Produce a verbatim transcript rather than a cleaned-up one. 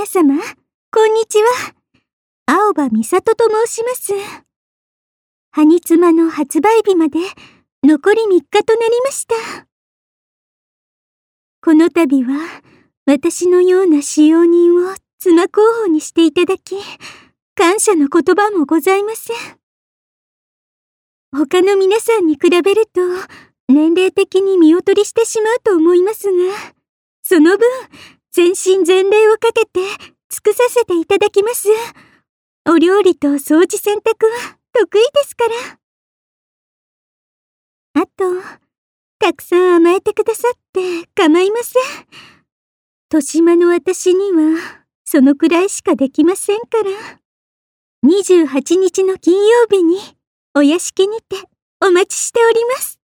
様、こんにちは。青葉美里と申します。ハニツマの発売日まで残りみっかとなりました。この度は私のような使用人を妻候補にしていただき、感謝の言葉もございません。他の皆さんに比べると年齢的に見劣りしてしまうと思いますが、その分全身全霊をかけて尽くさせていただきます。お料理と掃除洗濯は得意ですから。あと、たくさん甘えてくださって構いません。豊島の私にはそのくらいしかできませんから。にじゅうはちにちの金曜日にお屋敷にてお待ちしております。